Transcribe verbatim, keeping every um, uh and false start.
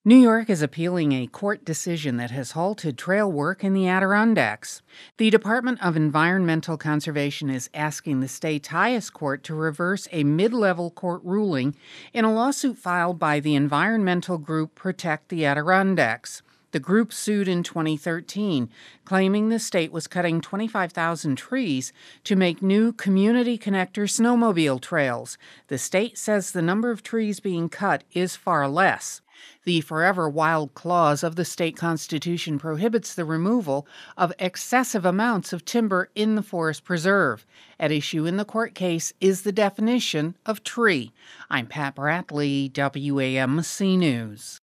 New York is appealing a court decision that has halted trail work in the Adirondacks. The Department of Environmental Conservation is asking the state's highest court to reverse a mid-level court ruling in a lawsuit filed by the environmental group Protect the Adirondacks. The group sued in twenty thirteen, claiming the state was cutting twenty-five thousand trees to make new community connector snowmobile trails. The state says the number of trees being cut is far less. The Forever Wild clause of the state constitution prohibits the removal of excessive amounts of timber in the forest preserve. At issue in the court case is the definition of tree. I'm Pat Bradley, W A M C News.